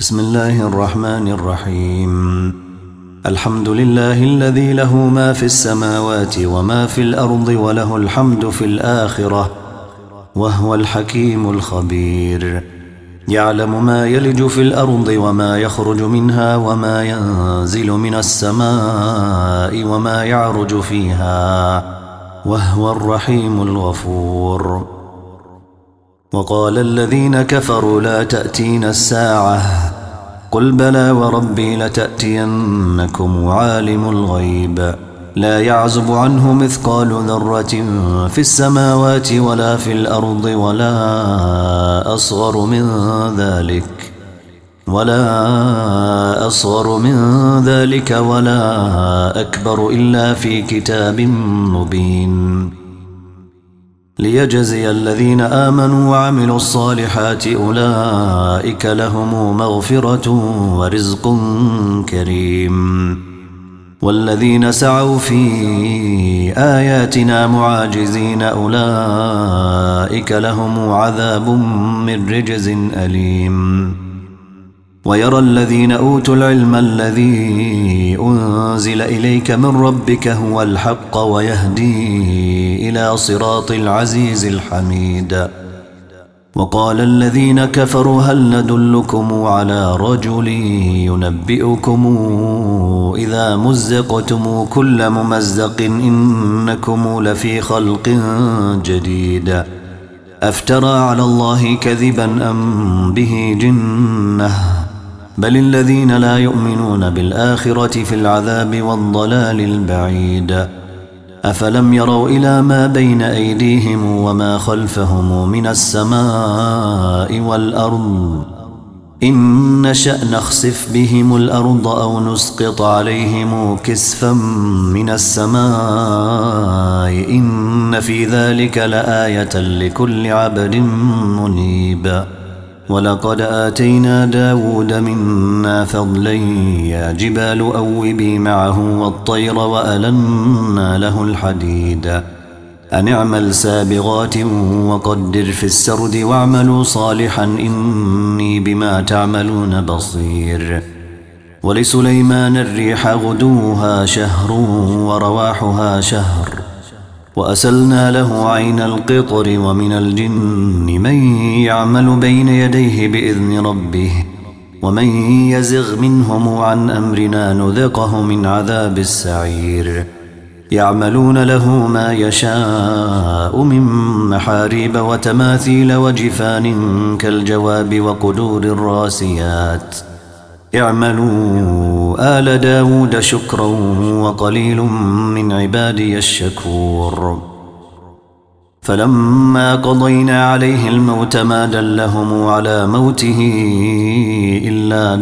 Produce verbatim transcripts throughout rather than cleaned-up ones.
بسم الله الرحمن الرحيم. الحمد لله الذي له ما في السماوات وما في الأرض وله الحمد في الآخرة وهو الحكيم الخبير. يعلم ما يلج في الأرض وما يخرج منها وما ينزل من السماء وما يعرج فيها وهو الرحيم الغفور. وقال الذين كفروا لا تأتين الساعة قل بلى وربي لتأتينكم عالم الغيب لا يعزب عنه مثقال ذرة في السماوات ولا في الأرض ولا أصغر من ذلك ولا أصغر من ذلك ولا أكبر إلا في كتاب مبين ليجزي الذين آمنوا وعملوا الصالحات أولئك لهم مغفرة ورزق كريم. والذين سعوا في آياتنا معاجزين أولئك لهم عذاب من رجز أليم. ويرى الذين أوتوا العلم الذي أنزل إليك من ربك هو الحق ويهدي إلى صراط العزيز الحميد. وقال الذين كفروا هل ندلكم على رجل ينبئكم إذا مزقتم كل ممزق إنكم لفي خلق جديد أفترى على الله كذبا أم به جنة بل الذين لا يؤمنون بالآخرة في العذاب والضلال البعيد. أفلم يروا إلى ما بين أيديهم وما خلفهم من السماء والأرض إن نشأ نخسف بهم الأرض أو نسقط عليهم كسفا من السماء إن في ذلك لآية لكل عبد منيب. ولقد آتينا داود منا فضلا يا جبال أوبي معه والطير وألنا له الحديد أن اعمل سابغات وقدر في السرد واعملوا صالحا إني بما تعملون بصير. ولسليمان الريح غدوها شهر ورواحها شهر وأسلنا له عين القطر ومن الجن من يعمل بين يديه بإذن ربه ومن يزغ منهم عن أمرنا نذقه من عذاب السعير. يعملون له ما يشاء من محاريب وتماثيل وجفان كالجواب وقدور الراسيات اعملوا آل داود شكرا وقليل من عبادي الشكور. فلما قضينا عليه الموت ما دلهم على موته إلا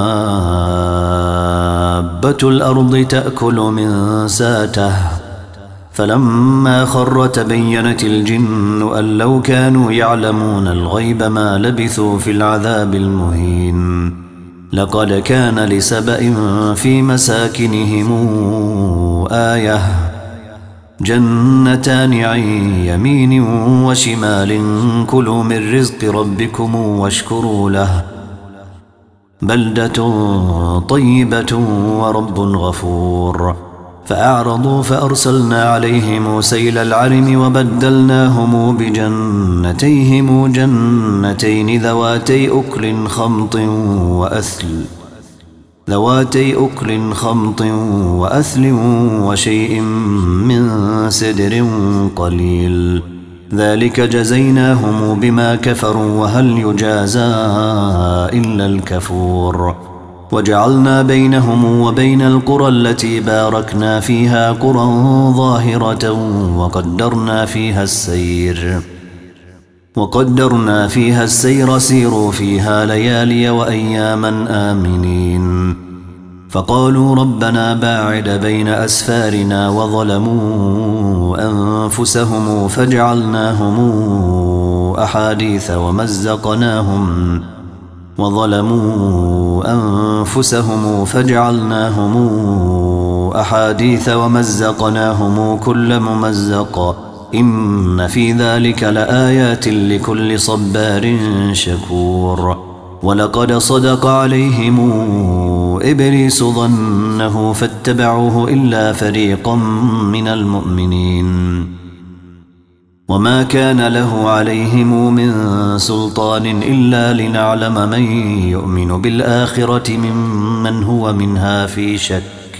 دابة الأرض تأكل من ساته فلما خر تبينت الجن أن لو كانوا يعلمون الغيب ما لبثوا في العذاب المهين. لقد كان لسبأ في مساكنهم آية جنتان عن يمين وشمال كلوا من رزق ربكم واشكروا له بلدة طيبة ورب غفور. فأعرضوا فأرسلنا عليهم سيل العرم وبدلناهم بجنتيهم جنتين ذواتي أكل خمط وأثل ذواتي أكل خمط وأثل وشيء من سدر قليل ذلك جزيناهم بما كفروا وهل يجازى إلا الكفور. وجعلنا بينهم وبين القرى التي باركنا فيها قرى ظاهرة وقدرنا فيها السير وقدرنا فيها السير سيروا فيها ليالي وأياما آمنين. فقالوا ربنا باعد بين أسفارنا وظلموا أنفسهم فجعلناهم أحاديث ومزقناهم وظلموا أنفسهم فجعلناهم أحاديث ومزقناهم كل ممزق إن في ذلك لآيات لكل صبار شكور. ولقد صدق عليهم إبليس ظنه فاتبعوه إلا فريقا من المؤمنين وما كان له عليهم من سلطان إلا لنعلم من يؤمن بالآخرة ممن هو منها في شك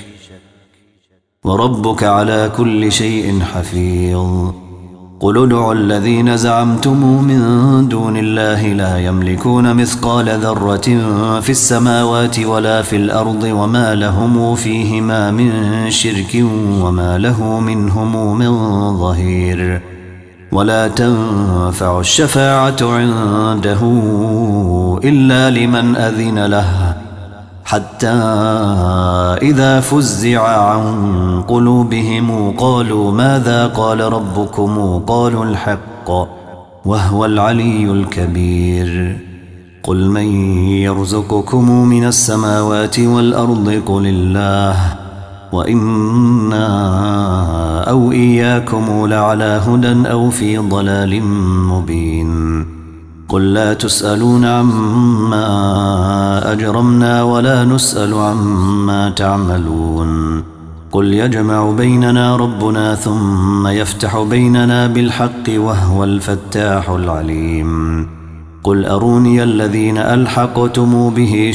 وربك على كل شيء حفيظ قل ادعوا الذين زعمتم من دون الله لا يملكون مثقال ذرة في السماوات ولا في الأرض وما لهم فيهما من شرك وما له منهم من ظهير ولا تنفع الشفاعة عنده إلا لمن أذن له حتى إذا فزع عن قلوبهم قالوا ماذا قال ربكم قالوا الحق وهو العلي الكبير قل من يرزقكم من السماوات والأرض قل الله وإنا أو إياكم لعلى هدى أو في ضلال مبين قل لا تسألون عما أجرمنا ولا نسأل عما تعملون قل يجمع بيننا ربنا ثم يفتح بيننا بالحق وهو الفتاح العليم قل أروني الذين ألحقتم به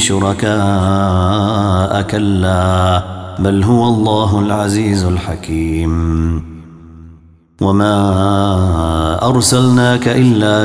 شركاء كلا بل هو الله العزيز الحكيم وما أرسلناك إلا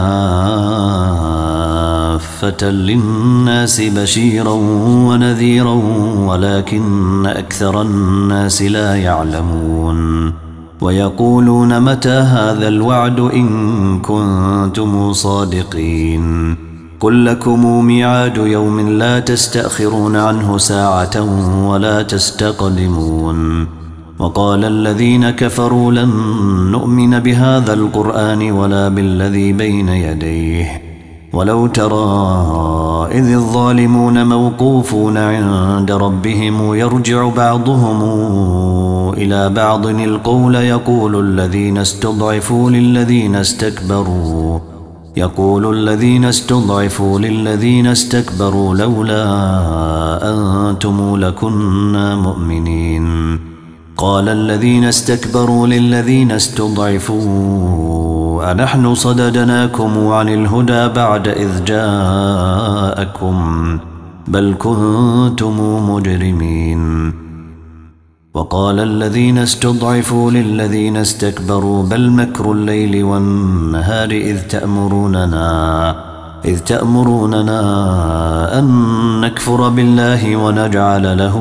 كافة للناس بشيرا ونذيرا ولكن أكثر الناس لا يعلمون ويقولون متى هذا الوعد إن كنتم صادقين قل لكم ميعاد يوم لا تستأخرون عنه ساعة ولا تستقدمون وقال الذين كفروا لن نؤمن بهذا القرآن ولا بالذي بين يديه ولو ترى إذ الظالمون موقوفون عند ربهم يرجع بعضهم إلى بعض القول يقول الذين استضعفوا للذين استكبروا يقول الذين استضعفوا للذين استكبروا لولا أنتم لكنا مؤمنين قال الذين استكبروا للذين استضعفوا أنحن صددناكم عن الهدى بعد إذ جاءكم بل كنتم مجرمين وقال الذين استضعفوا للذين استكبروا بل مكر الليل والنهار إذ تأمروننا إذ تأمروننا أن نكفر بالله ونجعل له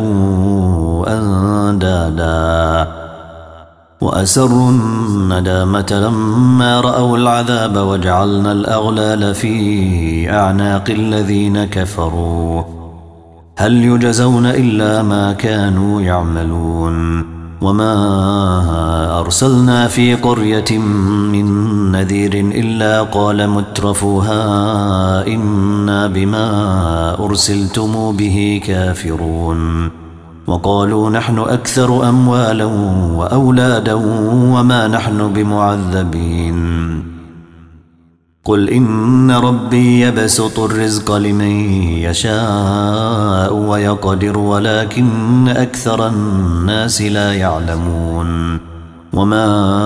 أندادا وأسروا الندامة لما رأوا العذاب وجعلنا الأغلال في أعناق الذين كفروا هل يجزون إلا ما كانوا يعملون وما أرسلنا في قرية من نذير إلا قال مترفوها إنا بما أرسلتم به كافرون وقالوا نحن أكثر أموالا وأولادا وما نحن بمعذبين قل إن ربي يبسط الرزق لمن يشاء ويقدر ولكن أكثر الناس لا يعلمون وما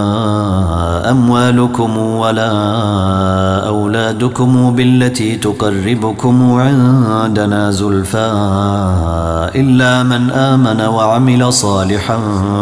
أموالكم ولا أولادكم بالتي تقربكم عندنا زلفى إلا من آمن وعمل صالحا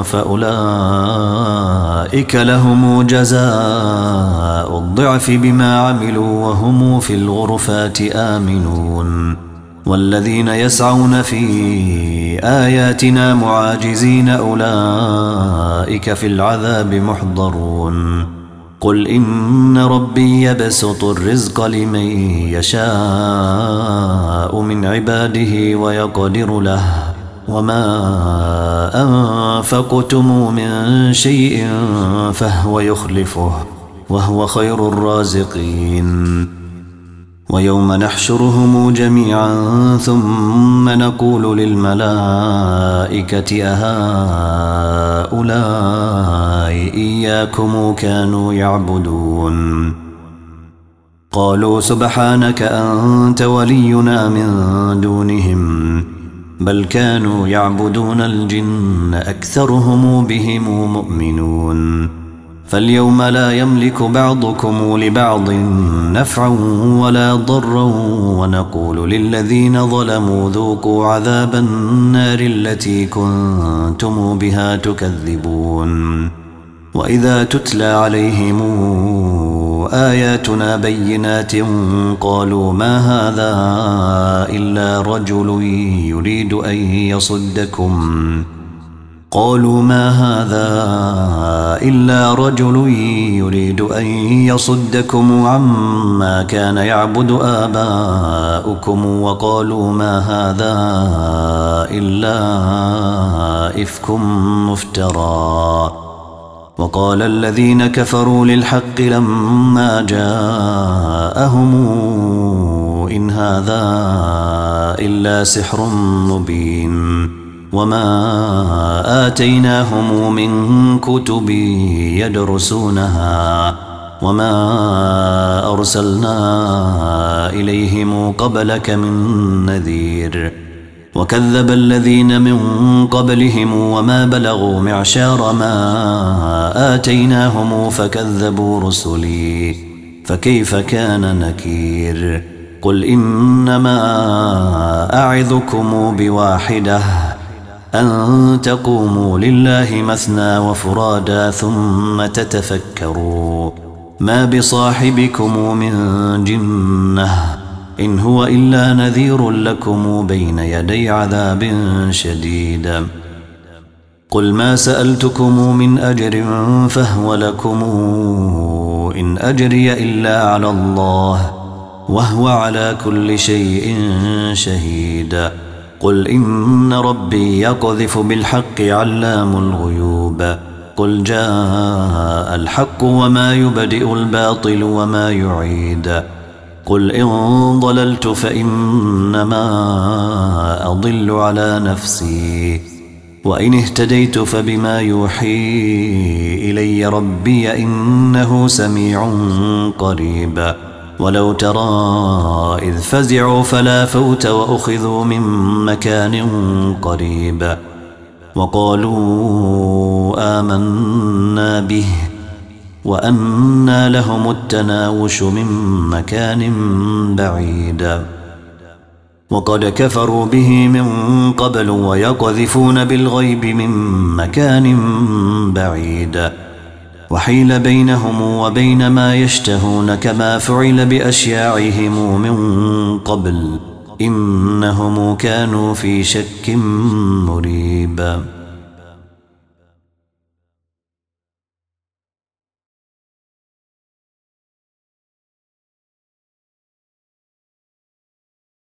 فأولئك لهم جزاء الضعف بما عملوا وهم في الغرفات آمنون والذين يسعون في آياتنا معاجزين أولئك في العذاب محضرون قل إن ربي يبسط الرزق لمن يشاء من عباده ويقدر له وما أنفقتم من شيء فهو يخلفه وهو خير الرازقين ويوم نحشرهم جميعا ثم نقول للملائكة أهؤلاء إياكم كانوا يعبدون قالوا سبحانك أنت ولينا من دونهم بل كانوا يعبدون الجن أكثرهم بهم مؤمنون فاليوم لا يملك بعضكم لبعض نفعا ولا ضرا ونقول للذين ظلموا ذوقوا عذاب النار التي كنتم بها تكذبون وإذا تتلى عليهم آياتنا بينات قالوا ما هذا إلا رجل يريد أن يصدكم قالوا ما هذا إلا رجل يريد أن يصدكم عما كان يعبد آباؤكم وقالوا ما هذا إلا إفك مفترى وقال الذين كفروا للحق لما جاءهم إن هذا إلا سحر مبين وما آتيناهم من كتب يدرسونها وما أرسلنا إليهم قبلك من نذير وكذب الذين من قبلهم وما بلغوا معشار ما آتيناهم فكذبوا رسلي فكيف كان نكير قل إنما أعظكم بواحدة أن تقوموا لله مثنى وفرادا ثم تتفكروا ما بصاحبكم من جنة إن هو إلا نذير لكم بين يدي عذاب شديد قل ما سألتكم من أجر فهو لكم إن أجري إلا على الله وهو على كل شيء شهيد قل إن ربي يقذف بالحق علام الغيوب قل جاء الحق وما يبدئ الباطل وما يعيد قل إن ضللت فإنما أضل على نفسي وإن اهتديت فبما يوحي إلي ربي إنه سميع قريب ولو ترى إذ فزعوا فلا فوت وأخذوا من مكان قريب وقالوا آمنا به وأنى لهم التناوش من مكان بعيد وقد كفروا به من قبل ويقذفون بالغيب من مكان بعيد وحيل بينهم وبين ما يشتهون كما فعل بأشياعهم من قبل إنهم كانوا في شك مريب.